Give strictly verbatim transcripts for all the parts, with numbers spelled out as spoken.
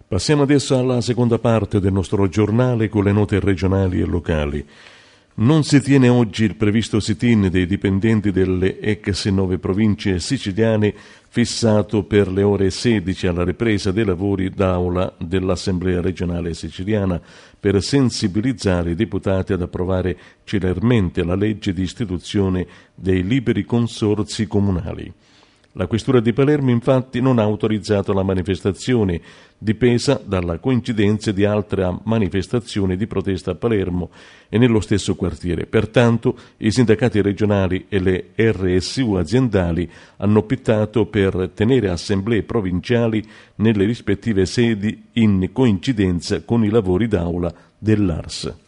Passiamo adesso alla seconda parte del nostro giornale con le note regionali e locali. Non si tiene oggi il previsto sit-in dei dipendenti delle ex nove province siciliane fissato per le ore sedici alla ripresa dei lavori d'aula dell'Assemblea regionale siciliana per sensibilizzare i deputati ad approvare celermente la legge di istituzione dei liberi consorzi comunali. La Questura di Palermo infatti non ha autorizzato la manifestazione, dipesa dalla coincidenza di altre manifestazioni di protesta a Palermo e nello stesso quartiere. Pertanto i sindacati regionali e le R S U aziendali hanno optato per tenere assemblee provinciali nelle rispettive sedi in coincidenza con i lavori d'aula dell'A R S.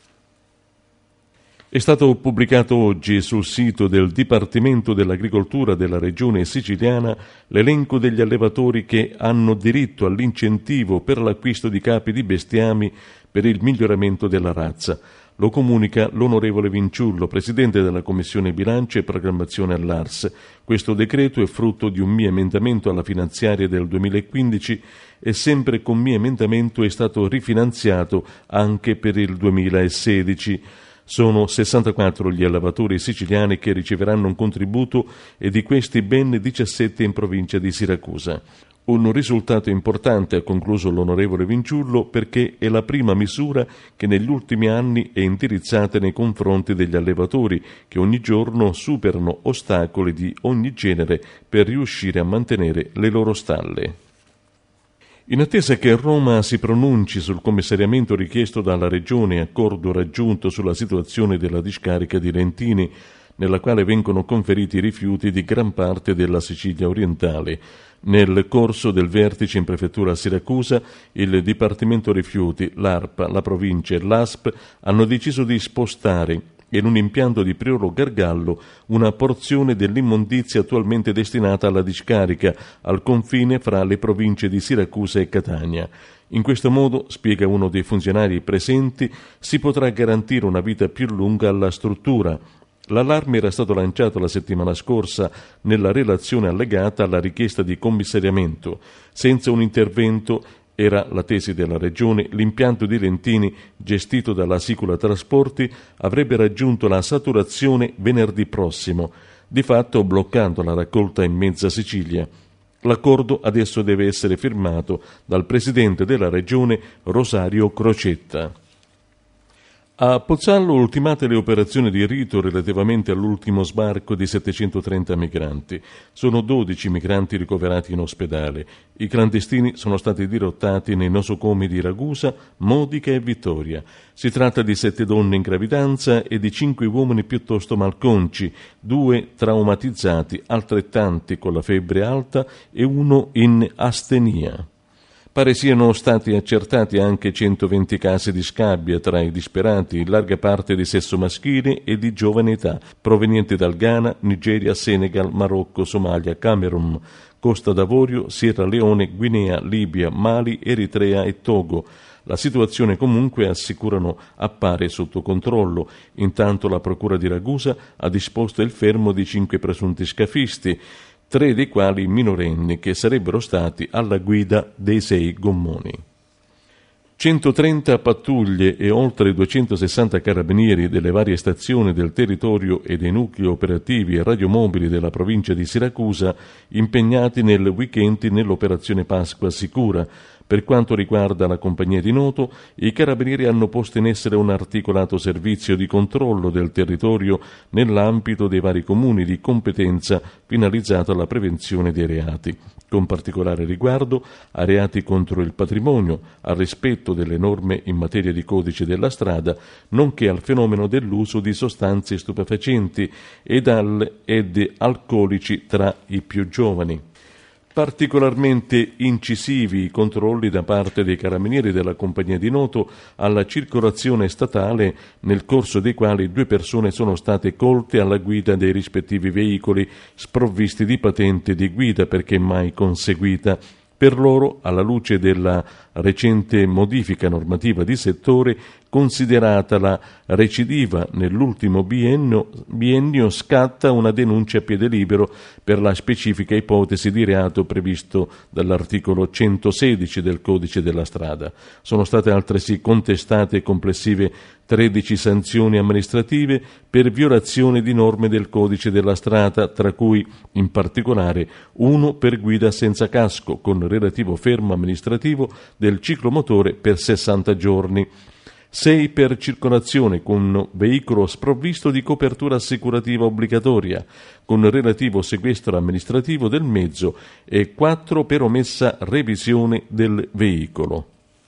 È stato pubblicato oggi sul sito del Dipartimento dell'Agricoltura della Regione Siciliana l'elenco degli allevatori che hanno diritto all'incentivo per l'acquisto di capi di bestiame per il miglioramento della razza. Lo comunica l'onorevole Vinciullo, presidente della Commissione Bilancio e Programmazione all'A R S. Questo decreto è frutto di un mio emendamento alla finanziaria del duemilaquindici e sempre con mio emendamento è stato rifinanziato anche per il duemilasedici. Sono sessantaquattro gli allevatori siciliani che riceveranno un contributo e di questi ben diciassette in provincia di Siracusa. Un risultato importante, ha concluso l'onorevole Vinciullo, perché è la prima misura che negli ultimi anni è indirizzata nei confronti degli allevatori che ogni giorno superano ostacoli di ogni genere per riuscire a mantenere le loro stalle. In attesa che Roma si pronunci sul commissariamento richiesto dalla Regione e accordo raggiunto sulla situazione della discarica di Lentini, nella quale vengono conferiti i rifiuti di gran parte della Sicilia orientale, nel corso del vertice in prefettura a Siracusa, il Dipartimento Rifiuti, l'ARPA, la provincia e l'A S P hanno deciso di spostare in un impianto di Priolo Gargallo una porzione dell'immondizia attualmente destinata alla discarica al confine fra le province di Siracusa e Catania. In questo modo, spiega uno dei funzionari presenti, si potrà garantire una vita più lunga alla struttura. L'allarme era stato lanciato la settimana scorsa nella relazione allegata alla richiesta di commissariamento. Senza un intervento, era la tesi della Regione, l'impianto di Lentini, gestito dalla Sicula Trasporti, avrebbe raggiunto la saturazione venerdì prossimo, di fatto bloccando la raccolta in mezza Sicilia. L'accordo adesso deve essere firmato dal presidente della Regione Rosario Crocetta. A Pozzallo ultimate le operazioni di rito relativamente all'ultimo sbarco di settecentotrenta migranti. Sono dodici migranti ricoverati in ospedale. I clandestini sono stati dirottati nei nosocomi di Ragusa, Modica e Vittoria. Si tratta di sette donne in gravidanza e di cinque uomini piuttosto malconci, due traumatizzati, altrettanti con la febbre alta e uno in astenia. Pare siano stati accertati anche centoventi casi di scabbia tra i disperati, in larga parte di sesso maschile e di giovane età, provenienti dal Ghana, Nigeria, Senegal, Marocco, Somalia, Camerun, Costa d'Avorio, Sierra Leone, Guinea, Libia, Mali, Eritrea e Togo. La situazione comunque, assicurano, appare sotto controllo. Intanto la Procura di Ragusa ha disposto il fermo di cinque presunti scafisti, tre dei quali minorenni che sarebbero stati alla guida dei sei gommoni. centotrenta pattuglie e oltre duecentosessanta carabinieri delle varie stazioni del territorio e dei nuclei operativi e radiomobili della provincia di Siracusa impegnati nel weekend nell'operazione Pasqua Sicura. Per quanto riguarda la compagnia di Noto, i carabinieri hanno posto in essere un articolato servizio di controllo del territorio nell'ambito dei vari comuni di competenza finalizzato alla prevenzione dei reati, con particolare riguardo a reati contro il patrimonio, al rispetto delle norme in materia di codice della strada, nonché al fenomeno dell'uso di sostanze stupefacenti ed, al, ed alcolici tra i più giovani. Particolarmente incisivi i controlli da parte dei carabinieri della compagnia di Noto alla circolazione statale, nel corso dei quali due persone sono state colte alla guida dei rispettivi veicoli sprovvisti di patente di guida perché mai conseguita. Per loro, alla luce della recente modifica normativa di settore, considerata la recidiva nell'ultimo biennio, biennio scatta una denuncia a piede libero per la specifica ipotesi di reato previsto dall'articolo centosedici del Codice della Strada. Sono state altresì contestate complessive tredici sanzioni amministrative per violazione di norme del Codice della Strada, tra cui in particolare uno per guida senza casco con relativo fermo amministrativo del ciclomotore per sessanta giorni, sei per circolazione con veicolo sprovvisto di copertura assicurativa obbligatoria con relativo sequestro amministrativo del mezzo e quattro per omessa revisione del veicolo.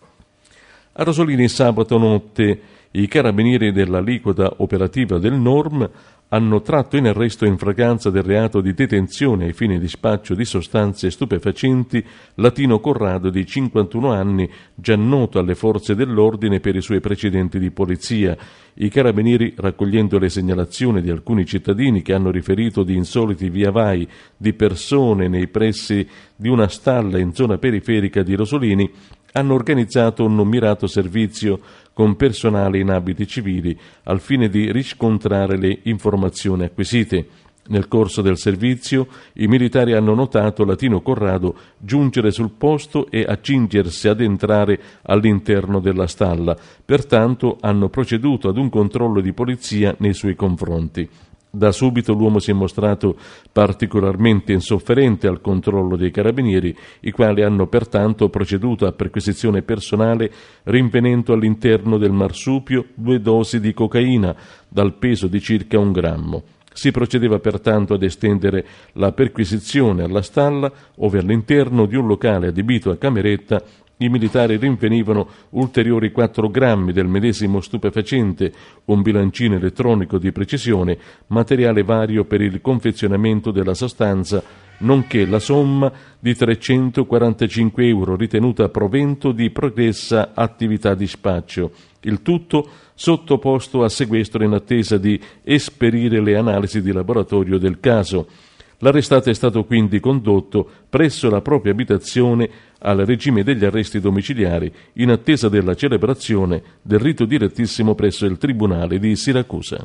A Rosolini sabato notte i carabinieri dell'aliquota operativa del N O R M hanno tratto in arresto in flagranza del reato di detenzione ai fini di spaccio di sostanze stupefacenti Latino Corrado di cinquantuno anni, già noto alle forze dell'ordine per i suoi precedenti di polizia. I carabinieri, raccogliendo le segnalazioni di alcuni cittadini che hanno riferito di insoliti viavai di persone nei pressi di una stalla in zona periferica di Rosolini, hanno organizzato un mirato servizio con personale in abiti civili al fine di riscontrare le informazioni acquisite. Nel corso del servizio i militari hanno notato Latino Corrado giungere sul posto e accingersi ad entrare all'interno della stalla, pertanto hanno proceduto ad un controllo di polizia nei suoi confronti. Da subito l'uomo si è mostrato particolarmente insofferente al controllo dei carabinieri, i quali hanno pertanto proceduto a perquisizione personale rinvenendo all'interno del marsupio due dosi di cocaina dal peso di circa un grammo. Si procedeva pertanto ad estendere la perquisizione alla stalla, ove all'interno di un locale adibito a cameretta i militari rinvenivano ulteriori quattro grammi del medesimo stupefacente, un bilancino elettronico di precisione, materiale vario per il confezionamento della sostanza, nonché la somma di trecentoquarantacinque euro ritenuta provento di progressa attività di spaccio. Il tutto sottoposto a sequestro in attesa di esperire le analisi di laboratorio del caso. L'arrestato è stato quindi condotto presso la propria abitazione al regime degli arresti domiciliari in attesa della celebrazione del rito direttissimo presso il Tribunale di Siracusa.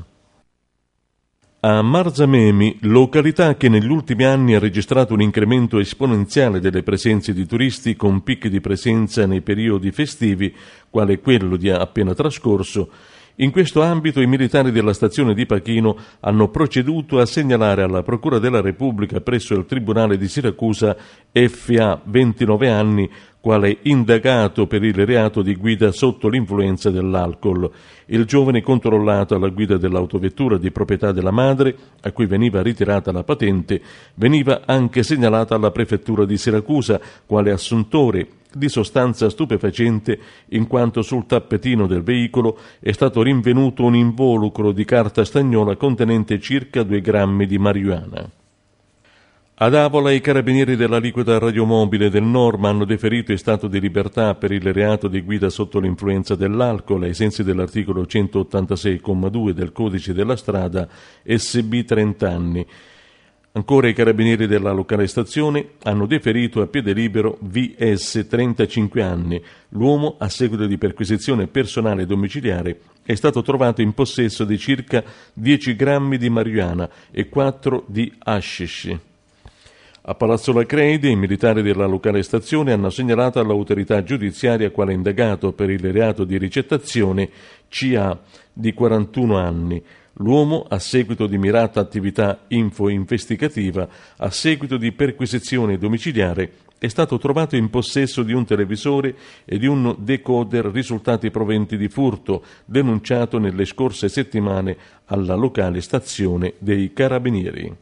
A Marzamemi, località che negli ultimi anni ha registrato un incremento esponenziale delle presenze di turisti con picchi di presenza nei periodi festivi, quale quello di appena trascorso, in questo ambito i militari della stazione di Pachino hanno proceduto a segnalare alla Procura della Repubblica presso il Tribunale di Siracusa F A, ventinove anni, quale indagato per il reato di guida sotto l'influenza dell'alcol. Il giovane controllato alla guida dell'autovettura di proprietà della madre, a cui veniva ritirata la patente, veniva anche segnalata alla prefettura di Siracusa quale assuntore di sostanza stupefacente, in quanto sul tappetino del veicolo è stato rinvenuto un involucro di carta stagnola contenente circa due grammi di marijuana. Ad Avola i carabinieri dell'aliquota radiomobile del N O R M hanno deferito in stato di libertà per il reato di guida sotto l'influenza dell'alcol ai sensi dell'articolo centottantasei comma due del Codice della Strada S B trenta anni. Ancora i carabinieri della locale stazione hanno deferito a piede libero V S trentacinque anni. L'uomo, a seguito di perquisizione personale domiciliare, è stato trovato in possesso di circa dieci grammi di marijuana e quattro di hashish. A Palazzo Lacreide i militari della locale stazione hanno segnalato all'autorità giudiziaria quale indagato per il reato di ricettazione C A di quarantuno anni. L'uomo, a seguito di mirata attività info-investigativa, a seguito di perquisizione domiciliare, è stato trovato in possesso di un televisore e di un decoder risultati proventi di furto, denunciato nelle scorse settimane alla locale stazione dei Carabinieri.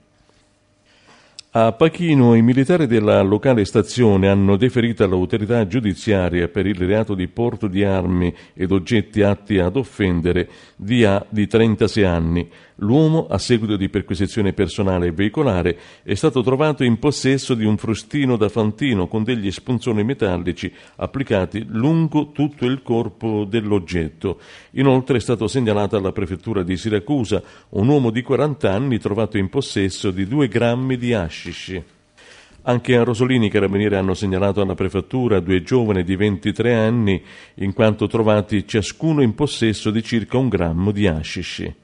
A Pachino i militari della locale stazione hanno deferito all'autorità giudiziaria per il reato di porto di armi ed oggetti atti ad offendere D A di trentasei anni. L'uomo, a seguito di perquisizione personale e veicolare, è stato trovato in possesso di un frustino da fantino con degli spunzoni metallici applicati lungo tutto il corpo dell'oggetto. Inoltre è stato segnalato alla prefettura di Siracusa un uomo di quaranta anni trovato in possesso di due grammi di hashish. Anche a Rosolini i carabinieri hanno segnalato alla prefettura due giovani di ventitré anni, in quanto trovati ciascuno in possesso di circa un grammo di hashish.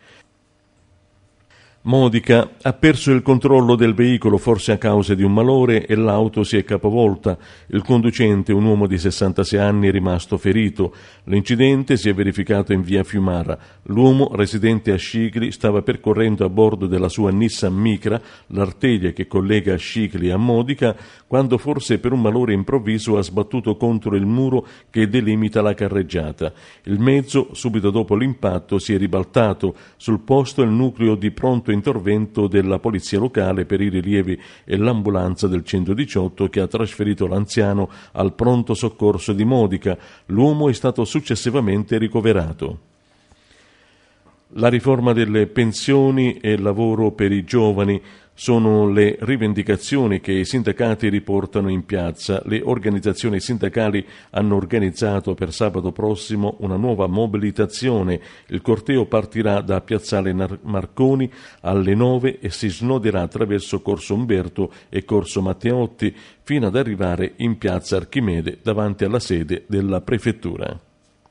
Modica ha perso il controllo del veicolo forse a causa di un malore e l'auto si è capovolta. Il conducente, un uomo di sessantasei anni, è rimasto ferito. L'incidente si è verificato in via Fiumara. L'uomo, residente a Scicli, stava percorrendo a bordo della sua Nissan Micra l'arteria che collega Scicli a Modica quando forse per un malore improvviso ha sbattuto contro il muro che delimita la carreggiata. Il mezzo, subito dopo l'impatto, si è ribaltato. Sul posto il nucleo di pronto intervento della polizia locale per i rilievi e l'ambulanza del centodiciotto che ha trasferito l'anziano al pronto soccorso di Modica. L'uomo è stato successivamente ricoverato. La riforma delle pensioni e il lavoro per i giovani sono le rivendicazioni che i sindacati riportano in piazza. Le organizzazioni sindacali hanno organizzato per sabato prossimo una nuova mobilitazione. Il corteo partirà da Piazzale Marconi alle nove e si snoderà attraverso Corso Umberto e Corso Matteotti fino ad arrivare in Piazza Archimede davanti alla sede della prefettura.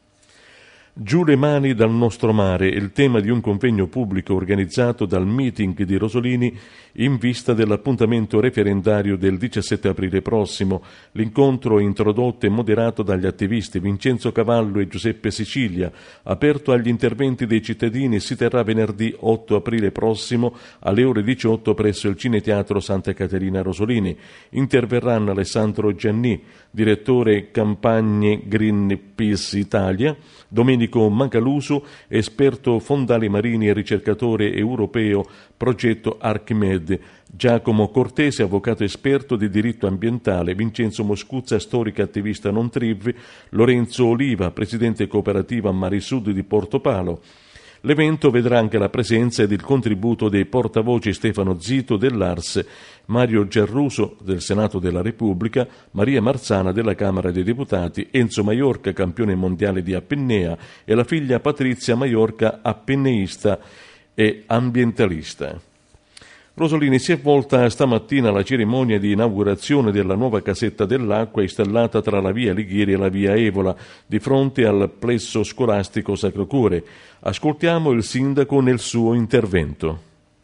Giù le mani dal nostro mare, il tema di un convegno pubblico organizzato dal meeting di Rosolini in vista dell'appuntamento referendario del diciassette aprile prossimo. L'incontro introdotto e moderato dagli attivisti Vincenzo Cavallo e Giuseppe Sicilia, aperto agli interventi dei cittadini, si terrà venerdì otto aprile prossimo alle ore diciotto presso il Cineteatro Santa Caterina Rosolini. Interverranno Alessandro Gianni, direttore campagne Greenpeace Italia, Domenico Macaluso, esperto fondali marini e ricercatore europeo progetto Archimede, Giacomo Cortese, avvocato esperto di diritto ambientale, Vincenzo Moscuzza, storica attivista non T R I V, Lorenzo Oliva, presidente cooperativa Marisud di Portopalo. L'evento vedrà anche la presenza ed il contributo dei portavoci Stefano Zito dell'Ars, Mario Giarruso del Senato della Repubblica, Maria Marzana della Camera dei Deputati, Enzo Maiorca, campione mondiale di apnea, e la figlia Patrizia Maiorca, apneista e ambientalista. Rosolini si è volta stamattina alla cerimonia di inaugurazione della nuova casetta dell'acqua installata tra la via Alighieri e la via Evola, di fronte al plesso scolastico Sacro Cuore. Ascoltiamo il sindaco nel suo intervento.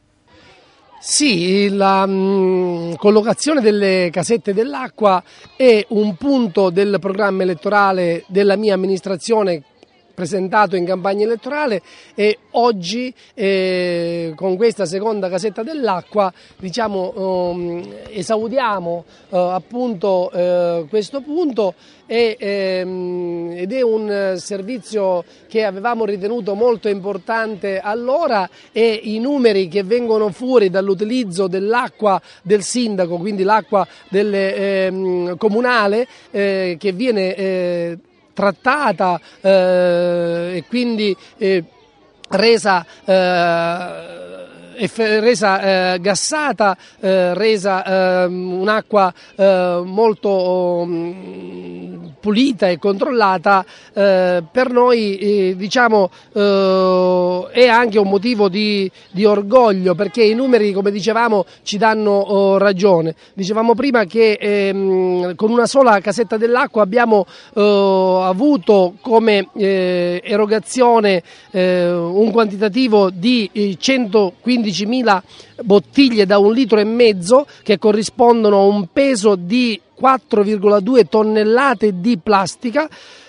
Sì, la mh, collocazione delle casette dell'acqua è un punto del programma elettorale della mia amministrazione presentato in campagna elettorale, e oggi eh, con questa seconda casetta dell'acqua diciamo eh, esaudiamo eh, appunto eh, questo punto e, ehm, ed è un servizio che avevamo ritenuto molto importante allora, e i numeri che vengono fuori dall'utilizzo dell'acqua del sindaco, quindi l'acqua del ehm, comunale eh, che viene eh, trattata eh, e quindi eh, resa, eh, resa eh, gassata, eh, resa eh, un'acqua eh, molto um, pulita e controllata, eh, per noi eh, diciamo eh, è anche un motivo di, di orgoglio, perché i numeri, come dicevamo, ci danno oh, ragione. Dicevamo prima che ehm, con una sola casetta dell'acqua abbiamo eh, avuto come eh, erogazione eh, un quantitativo di eh, centoquindicimila bottiglie da un litro e mezzo, che corrispondono a un peso di quattro virgola due tonnellate di plastica,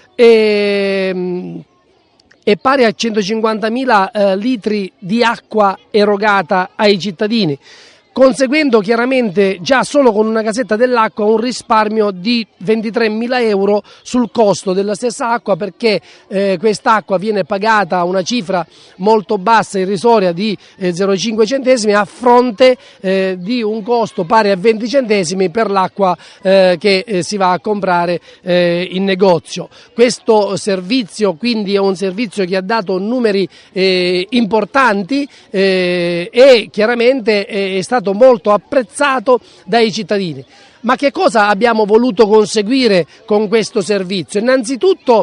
e, è pari a centocinquantamila eh, litri di acqua erogata ai cittadini, conseguendo chiaramente già solo con una casetta dell'acqua un risparmio di ventitremila euro sul costo della stessa acqua, perché eh, quest'acqua viene pagata a una cifra molto bassa, irrisoria, di eh, zero virgola cinque centesimi, a fronte eh, di un costo pari a venti centesimi per l'acqua eh, che eh, si va a comprare eh, in negozio. Questo servizio quindi è un servizio che ha dato numeri eh, importanti eh, e chiaramente è stato molto apprezzato dai cittadini. Ma che cosa abbiamo voluto conseguire con questo servizio? Innanzitutto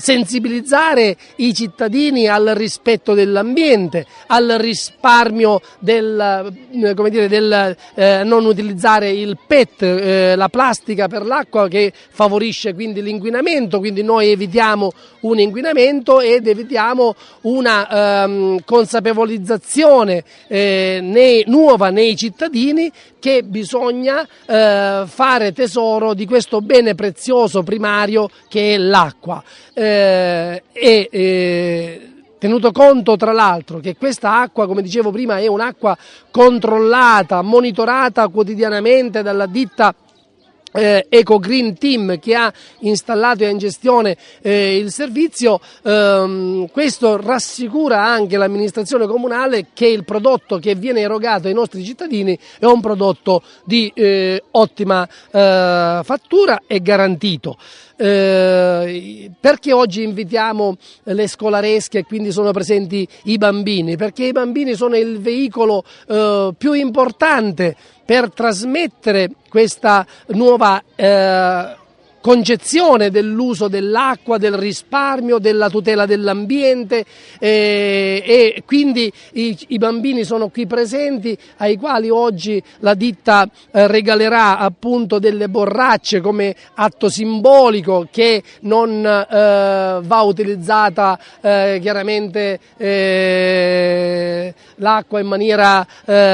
sensibilizzare i cittadini al rispetto dell'ambiente, al risparmio del, come dire, del eh, non utilizzare il P E T, eh, la plastica per l'acqua, che favorisce quindi l'inquinamento, quindi noi evitiamo un inquinamento ed evitiamo una ehm, consapevolizzazione eh, nei, nuova nei cittadini che bisogna eh, fare tesoro di questo bene prezioso primario che è l'acqua. Eh, e eh, tenuto conto tra l'altro che questa acqua, come dicevo prima, è un'acqua controllata, monitorata quotidianamente dalla ditta Eh, Eco Green Team che ha installato e ha in gestione eh, il servizio, ehm, questo rassicura anche l'amministrazione comunale che il prodotto che viene erogato ai nostri cittadini è un prodotto di eh, ottima eh, fattura e garantito. Eh, perché oggi invitiamo le scolaresche e quindi sono presenti i bambini? Perché i bambini sono il veicolo eh, più importante per trasmettere questa nuova eh, concezione dell'uso dell'acqua, del risparmio, della tutela dell'ambiente eh, e quindi i, i bambini sono qui presenti, ai quali oggi la ditta eh, regalerà appunto delle borracce come atto simbolico che non eh, va utilizzata eh, chiaramente eh, l'acqua in maniera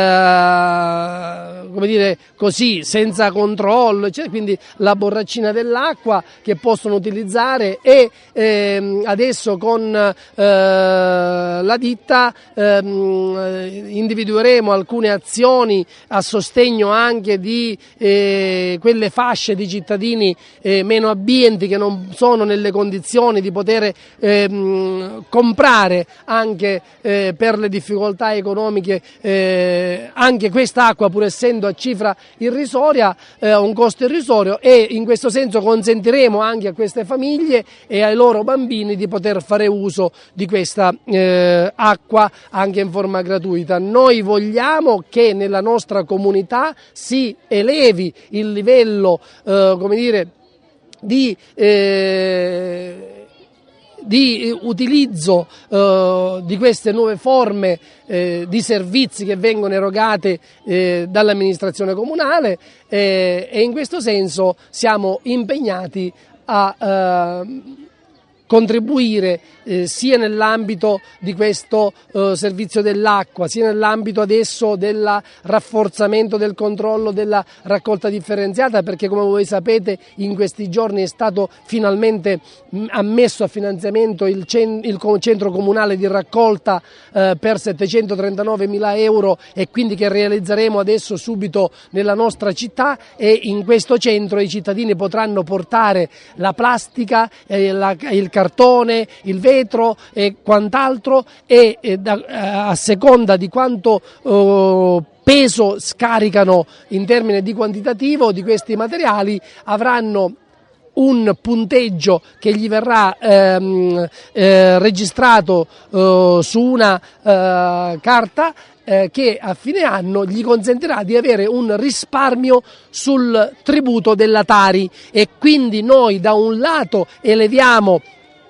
eh, come dire così, senza controllo, eccetera. Quindi la borraccina dell'acqua l'acqua che possono utilizzare e ehm, adesso con eh, la ditta ehm, individueremo alcune azioni a sostegno anche di eh, quelle fasce di cittadini eh, meno abbienti che non sono nelle condizioni di poter ehm, comprare anche eh, per le difficoltà economiche eh, anche questa acqua, pur essendo a cifra irrisoria, eh, un costo irrisorio, e in questo senso consentiremo anche a queste famiglie e ai loro bambini di poter fare uso di questa eh, acqua anche in forma gratuita. Noi vogliamo che nella nostra comunità si elevi il livello eh, come dire, di eh, di utilizzo eh, di queste nuove forme eh, di servizi che vengono erogate eh, dall'amministrazione comunale eh, e in questo senso siamo impegnati a eh, contribuire eh, sia nell'ambito di questo eh, servizio dell'acqua, sia nell'ambito adesso del rafforzamento del controllo della raccolta differenziata, perché come voi sapete in questi giorni è stato finalmente mh, ammesso a finanziamento il, cen- il centro comunale di raccolta eh, per settecentotrentanove mila euro, e quindi che realizzeremo adesso subito nella nostra città, e in questo centro i cittadini potranno portare la plastica, eh, la, il cartone, il vetro e quant'altro, e, e da, a seconda di quanto eh, peso scaricano in termini di quantitativo di questi materiali avranno un punteggio che gli verrà ehm, eh, registrato eh, su una eh, carta eh, che a fine anno gli consentirà di avere un risparmio sul tributo della Tari, e quindi noi da un lato eleviamo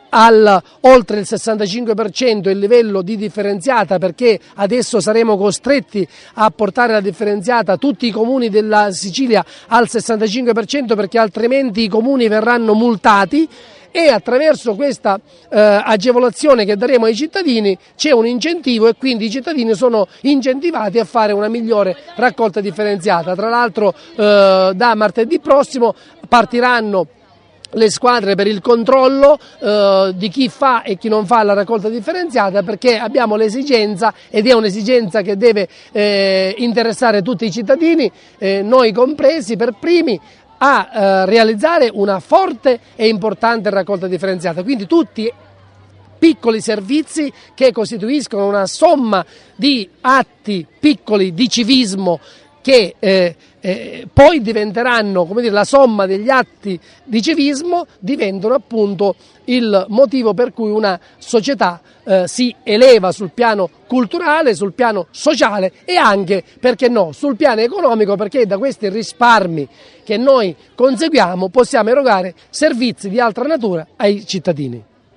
al oltre il sessantacinque per cento il livello di differenziata, perché adesso saremo costretti a portare la differenziata tutti i comuni della Sicilia al sessantacinque per cento, perché altrimenti i comuni verranno multati, e attraverso questa eh, agevolazione che daremo ai cittadini c'è un incentivo, e quindi i cittadini sono incentivati a fare una migliore raccolta differenziata. Tra l'altro eh, da martedì prossimo partiranno le squadre per il controllo eh, di chi fa e chi non fa la raccolta differenziata, perché abbiamo l'esigenza, ed è un'esigenza che deve eh, interessare tutti i cittadini, eh, noi compresi per primi, a eh, realizzare una forte e importante raccolta differenziata. Quindi tutti piccoli servizi che costituiscono una somma di atti piccoli di civismo che eh, eh, poi diventeranno, come dire, la somma degli atti di civismo diventano appunto il motivo per cui una società eh, si eleva sul piano culturale, sul piano sociale e anche, perché no, sul piano economico, perché da questi risparmi che noi conseguiamo possiamo erogare servizi di altra natura ai cittadini.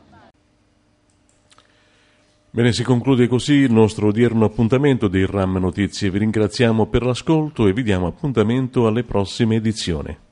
Bene, si conclude così il nostro odierno appuntamento dei RAM Notizie. Vi ringraziamo per l'ascolto e vi diamo appuntamento alle prossime edizioni.